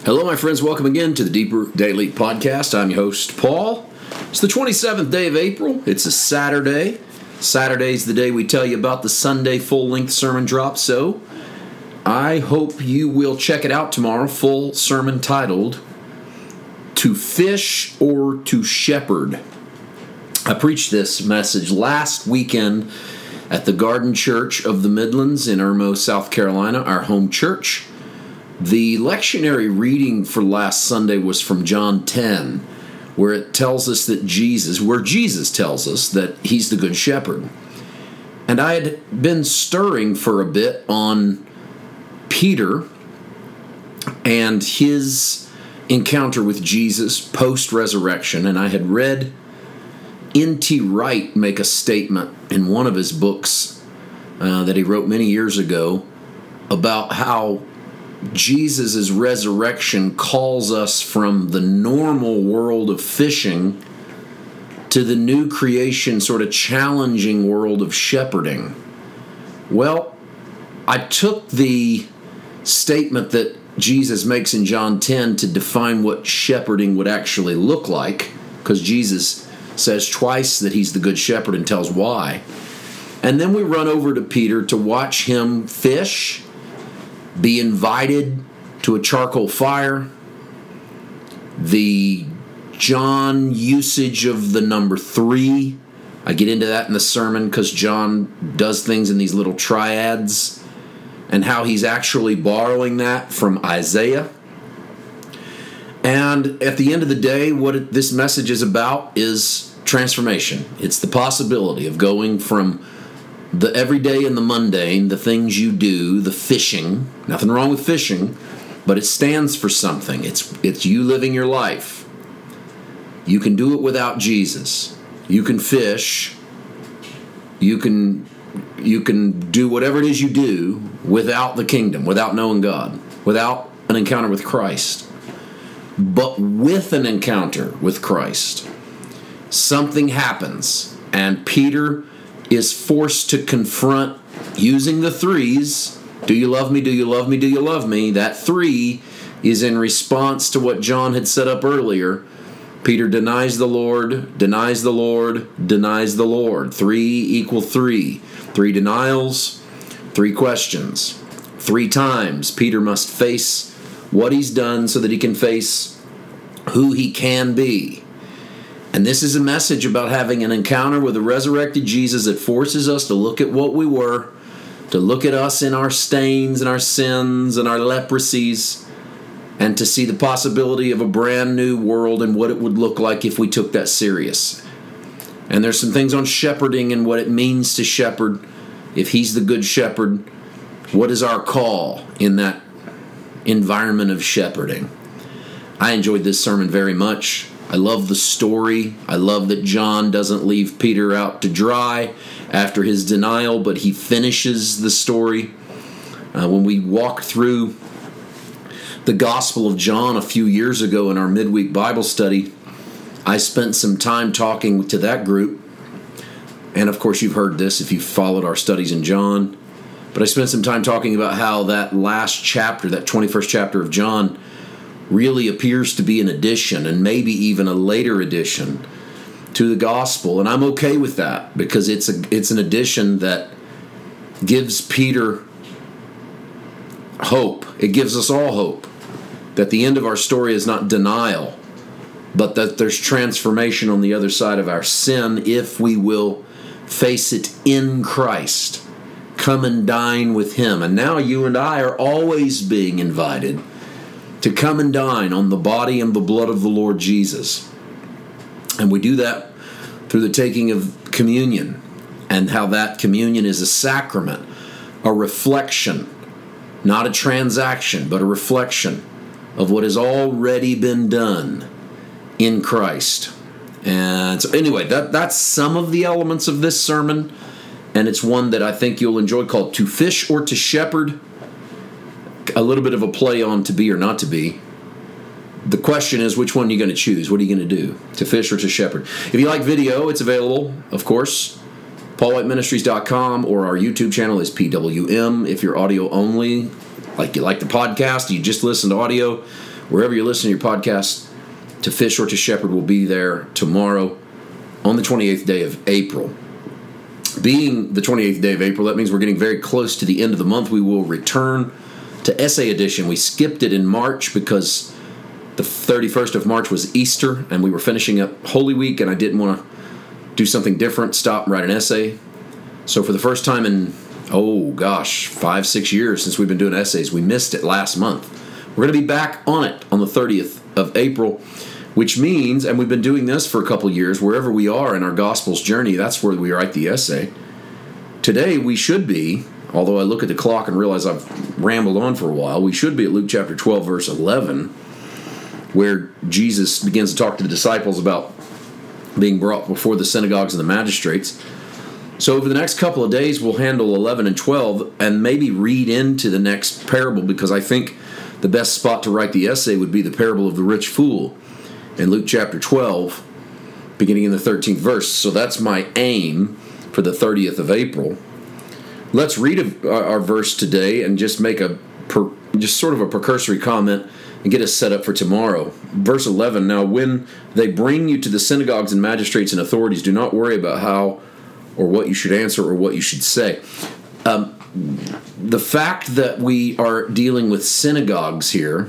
Hello, my friends. Welcome again to the Deeper Daily Podcast. I'm your host, Paul. It's the 27th day of April. It's a Saturday. Saturday's the day we tell you about the Sunday full-length sermon drop, so I hope you will check it out tomorrow. Full sermon titled, To Fish or to Shepherd. I preached this message last weekend at the Garden Church of the Midlands in Irmo, South Carolina, our home church. The lectionary reading for last Sunday was from John 10, where it tells us that Jesus tells us that he's the good shepherd. And I had been stirring for a bit on Peter and his encounter with Jesus post-resurrection, and I had read N.T. Wright make a statement in one of his books that he wrote many years ago about how Jesus' resurrection calls us from the normal world of fishing to the new creation, sort of challenging world of shepherding. Well, I took the statement that Jesus makes in John 10 to define what shepherding would actually look like, because Jesus says twice that he's the good shepherd and tells why. And then we run over to Peter to watch him fish, be invited to a charcoal fire, the John usage of the number 3. I get into that in the sermon because John does things in these little triads and how he's actually borrowing that from Isaiah. And at the end of the day, what this message is about is transformation. It's the possibility of going from the everyday and the mundane, the things you do, the fishing. Nothing wrong with fishing, but it stands for something. It's you living your life. You can do it without Jesus. You can fish. You can do whatever it is you do without the kingdom, without knowing God, without an encounter with Christ. But with an encounter with Christ, something happens, and Peter is forced to confront, using the 3s, do you love me, do you love me, do you love me? That 3 is in response to what John had set up earlier. Peter denies the Lord, denies the Lord, denies the Lord. 3 equal 3. 3 denials, 3 questions. 3 times Peter must face what he's done so that he can face who he can be. And this is a message about having an encounter with a resurrected Jesus that forces us to look at what we were, to look at us in our stains and our sins and our leprosies, and to see the possibility of a brand new world and what it would look like if we took that serious. And there's some things on shepherding and what it means to shepherd. If he's the good shepherd, what is our call in that environment of shepherding? I enjoyed this sermon very much. I love the story. I love that John doesn't leave Peter out to dry after his denial, but he finishes the story. When we walked through the Gospel of John a few years ago in our midweek Bible study, I spent some time talking to that group. And of course, you've heard this if you've followed our studies in John. But I spent some time talking about how that last chapter, that 21st chapter of John, really appears to be an addition, and maybe even a later addition to the gospel. And I'm okay with that, because it's an addition that gives Peter hope. It gives us all hope that the end of our story is not denial, but that there's transformation on the other side of our sin if we will face it in Christ. Come and dine with him. And now you and I are always being invited to come and dine on the body and the blood of the Lord Jesus. And we do that through the taking of communion, and how that communion is a sacrament, a reflection, not a transaction, but a reflection of what has already been done in Christ. And so anyway, that's some of the elements of this sermon, and it's one that I think you'll enjoy, called To Fish or to Shepherd. A little bit of a play on to be or not to be. The question is, which one are you going to choose? What are you going to do? To fish or to shepherd? If you like video, it's available, of course. PaulWhiteMinistries.com, or our YouTube channel is PWM. If you're audio only, like you like the podcast, you just listen to audio, wherever you're listening to your podcast, To Fish or to Shepherd will be there tomorrow on the 28th day of April. Being the 28th day of April, that means we're getting very close to the end of the month. We will return to Essay Edition. We skipped it in March because the 31st of March was Easter, and we were finishing up Holy Week, and I didn't want to do something different, stop and write an essay. So for the first time in, 5-6 years since we've been doing essays, we missed it last month. We're going to be back on it on the 30th of April, which means, and we've been doing this for a couple years, wherever we are in our Gospels journey, that's where we write the essay. Today we should be, although I look at the clock and realize I've rambled on for a while, we should be at Luke chapter 12, verse 11, where Jesus begins to talk to the disciples about being brought before the synagogues and the magistrates. So over the next couple of days, we'll handle 11 and 12 and maybe read into the next parable, because I think the best spot to write the essay would be the parable of the rich fool in Luke chapter 12, beginning in the 13th verse. So that's my aim for the 30th of April. Let's read our verse today and just make just sort of a precursory comment and get us set up for tomorrow. Verse 11, now when they bring you to the synagogues and magistrates and authorities, do not worry about how or what you should answer or what you should say. The fact that we are dealing with synagogues here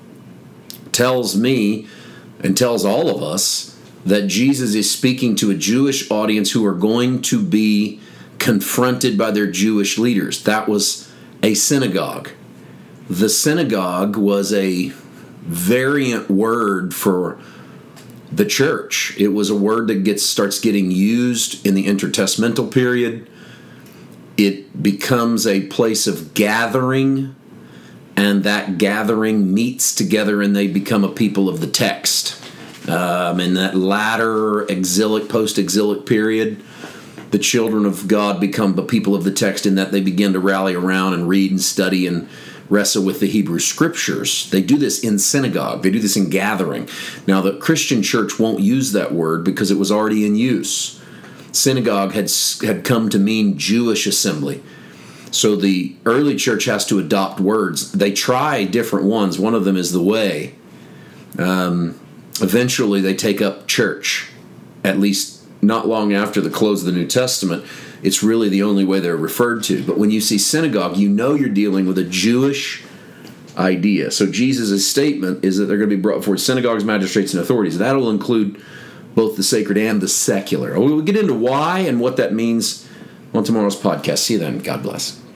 tells me and tells all of us that Jesus is speaking to a Jewish audience who are going to be confronted by their Jewish leaders. That was a synagogue. The synagogue was a variant word for the church. It was a word that starts getting used in the intertestamental period. It becomes a place of gathering, and that gathering meets together and they become a people of the text. In that latter post-exilic period, the children of God become the people of the text in that they begin to rally around and read and study and wrestle with the Hebrew Scriptures. They do this in synagogue. They do this in gathering. Now, the Christian church won't use that word because it was already in use. Synagogue had come to mean Jewish assembly. So the early church has to adopt words. They try different ones. One of them is the way. Eventually, they take up church, at least not long after the close of the New Testament. It's really the only way they're referred to. But when you see synagogue, you know you're dealing with a Jewish idea. So Jesus' statement is that they're going to be brought before synagogues, magistrates, and authorities. That'll include both the sacred and the secular. We'll get into why and what that means on tomorrow's podcast. See you then. God bless.